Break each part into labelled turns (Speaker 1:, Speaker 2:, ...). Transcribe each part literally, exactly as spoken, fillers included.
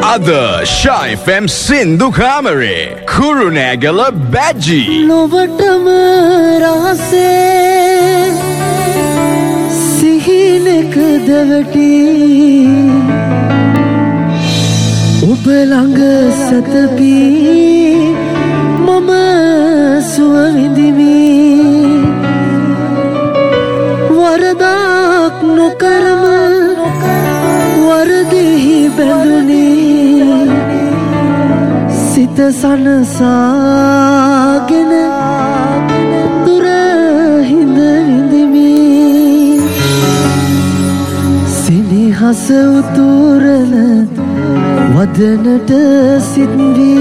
Speaker 1: Ada Shah F M Sindhu Kamare Kurunegala Baji
Speaker 2: Lovatama Rase Sihinek Devati Ubelanga Satapi Mama Swavindimi Waradak no karma Waradihi Banduni Sita Sanasagena Dura Hinda Vindimi Sini Hasa Uturana Wadanata Sindhi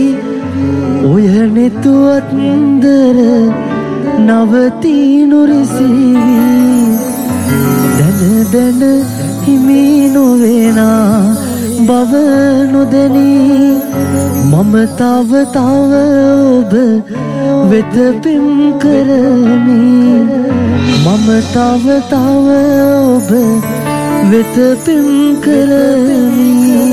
Speaker 2: Oyanitu Atndara Navati Nurisivi Dana Dana Himino Vena Bhavano Dani Mama Tava Tava Oba Vita Pim Karami Mama Tava Tava Oba Vita Pim Karami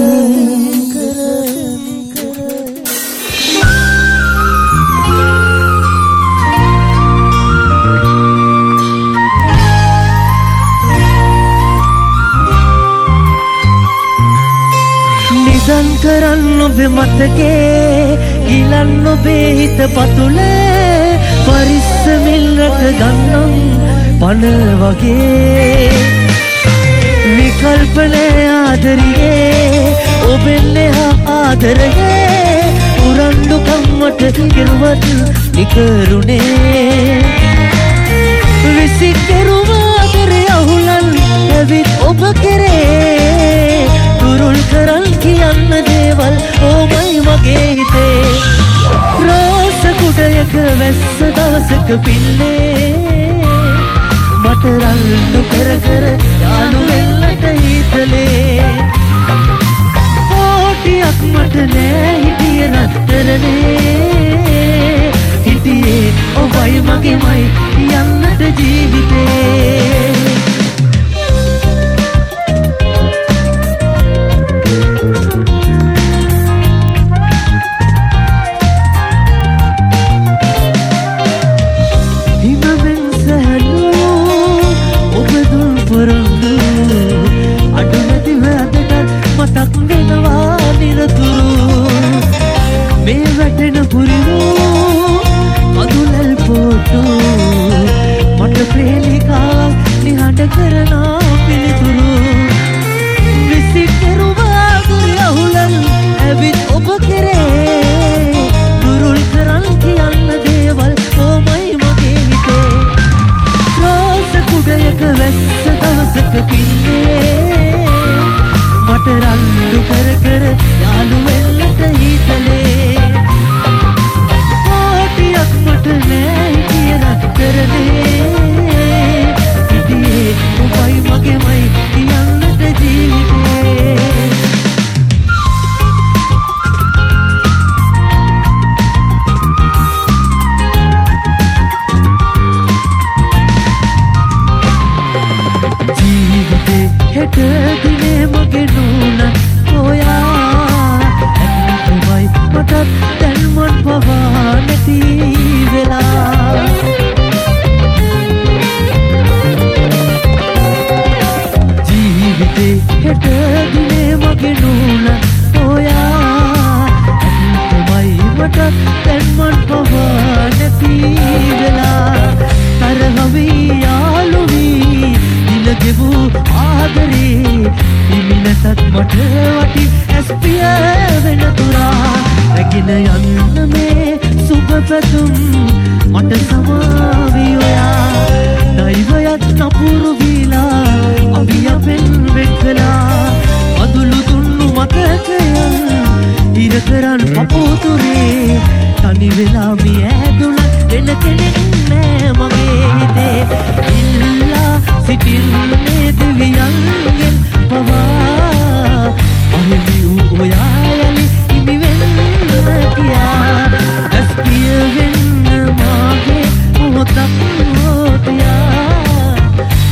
Speaker 2: Karanno be matake gilanno be hita patule parissamil rak gannam pana wage vikalpane aadariye obenne ha aadaraye urandu kammata kiruwat nikarune visikeruwa adare ahulan evit obakere Kurul karal kiyanna deval oh mai mage hite Rasa kudayaka vessa davasak pille Mata randu kara kara yaanu ellata hitale Kotiyak mata ne hitiye rattarane Hitiye oh mai mage mai yannata jeevite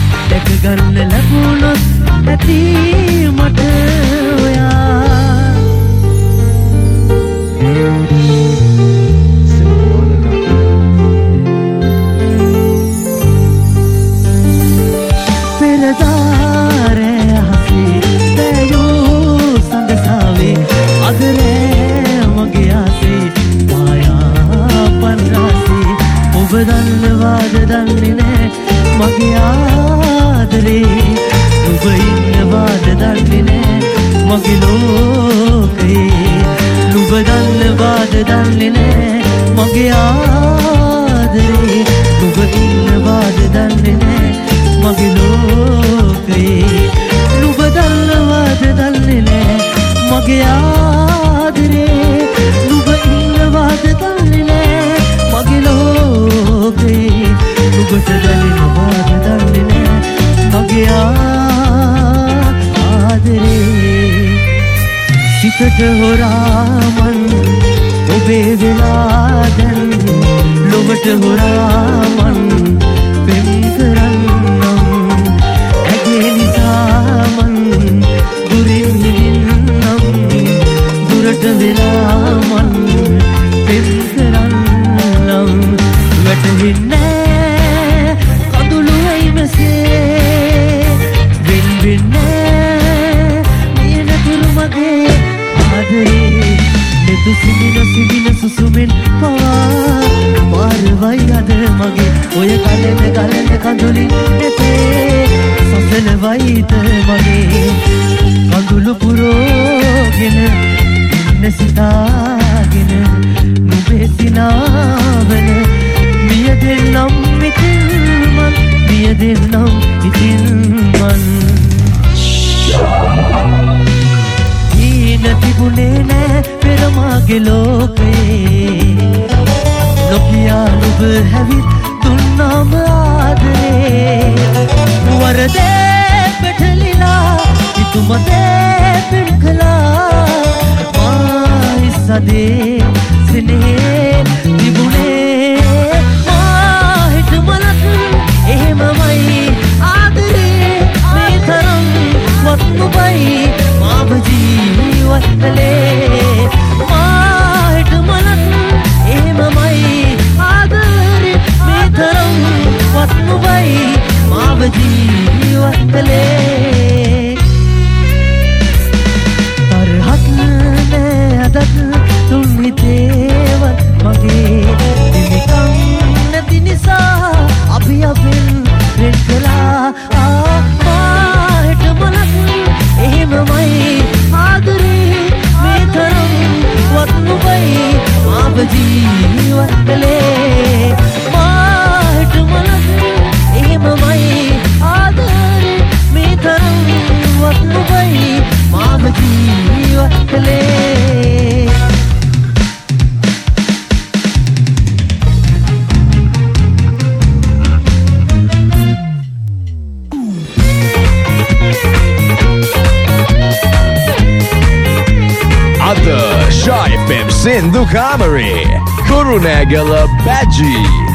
Speaker 2: Ganna lagunot ati mata oya මගේ ආදරේ නුඹ ඉන්නවාද දන්නේ නෑ මගේ ලෝකේ නුඹ දන්නවාද දන්නේ නෑ මගේ ආදරේ නුඹ ඉන්නවාද දන්නේ නෑ මගේ ලෝකේ නුඹට දැනෙනවාද දන්නේ නෑ මගේ ආදරේ සිතට හොරාමන් ඔබේ වෙලා දැන් ලොවට හොරාමන් පෙම් කරන්නම් ඇගේ නිසාමන් දුරින් හිරින්නම් දුරට වෙලාමන් පෙම් කරන්නම් වැටහෙන්නේ කඳුළු ඇයි මෙසේ වෙන් වෙන්නේ නියන තුරු මගේ ආදරේ නෙතු සිඳින සිඳින සුසුමෙන් පවා මාරවයි අද මගේ ඔය කලෙන කලෙන කඳුලින් නැතේ සසලවයිද මගේ කඳුළු පුරෝගෙන ඉන්න සිතාගෙන නුඹේ සිනාවන මිය දෙන්නම් ඉතින් මන් මිය දෙන්නම් ඉතින් මන් තිබුණේ නෑ පෙර මාගේ ලෝකේ නොකියා නුඹ හැවිත් දුන්නාම ආදරේ වරදේ පැටලිලා ඉතුමදේ පින් කළා මා ඉස්සදේ සිනේ තිබුණේ මා හිත මලක් එහෙමමයි ආදරේ මේ තරම් වත් නුඹයි මාව ජීවත්කලේ මාහිට මලක් එහෙමමයි ආදරේ මේ තරම් වත් නුඹයි මාව ජීවත්කලේ තරහක් නෑ අදත් තුන් හිතේවත් මගේ දිවිකම් නැති නිසා අපි අපෙන් වෙන් කළා මාහිට මලක් එහෙමමයි ආදරේ මේ තරම් වත් නුඹයි මාව ජීවත් කළේ මාහිට මලක් එහෙමමයි ආදරේ මේ තරම් වත් නුඹයි මාව ජීවත් කළේ
Speaker 1: Other Shy F M Sindhukamari Kurunegala Baji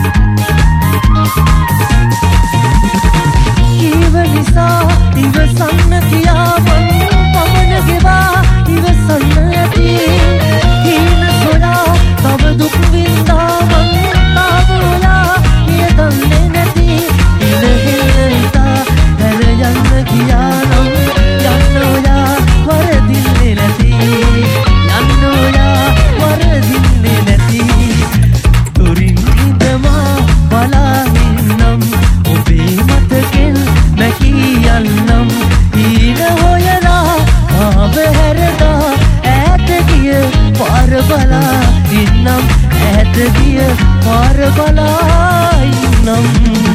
Speaker 2: Ivanisa Ivasanna kiyavan pamana geva Ivasanna ati hina soya tav duk vindavan tavola niyadanne nati ilahilta darayanna kiyanam yannoya varadinne nati yannoya varadinne nati turin hidama balahinnam obe mataken nakiyannam hina hoyala aabe herda ඈත ගිය පාර බලා ඉන්නම් ඈත ගිය පාර බලා ඉන්නම්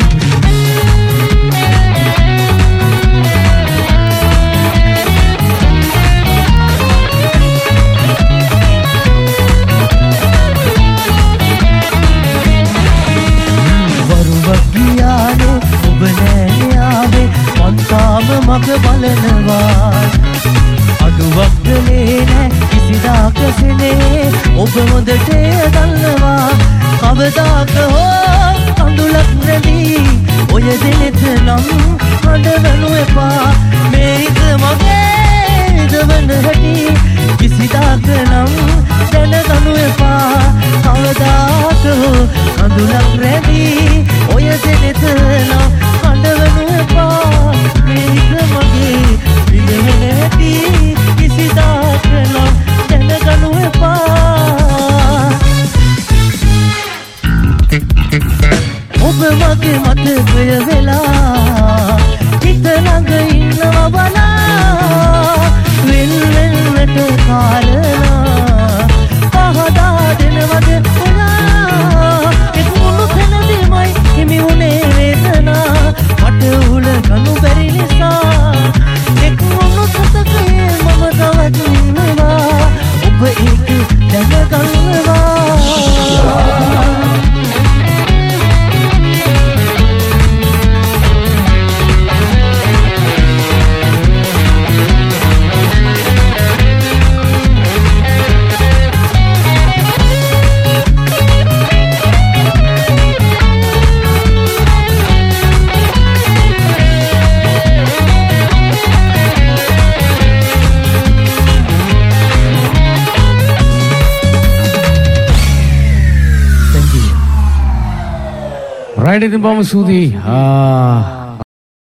Speaker 2: වරුවක් ගියානේ ඔබ නෑනේ ආවේ මං තාම මග බලනවා අඩුවක් කලේ නෑ කිසිදාක සෙනේ ඔබ හොඳට දන්නවා කවදාක හෝ කඳුලක් රැඳී ඔය දෙනෙත නම් හඬවනු එපා මේක මගේ දවන හැටි කිසිදාක නම් දැනගනු එපා කවදාක හෝ කඳුලක් රැඳී ඔය දෙනෙත නම් හඬවනු එපා මේක මගේ දිවෙන හැටි කිසිදාක නම් දැනගනු එපා ඔබ මගේ මතකය වෙලා හිත ළඟ ඉන්නවා බලා වෙන වෙනට කාරණා පහදා දෙනවද ඔයා
Speaker 3: රයිට් ඉතින් බොහොම ස්තුතියි. ආ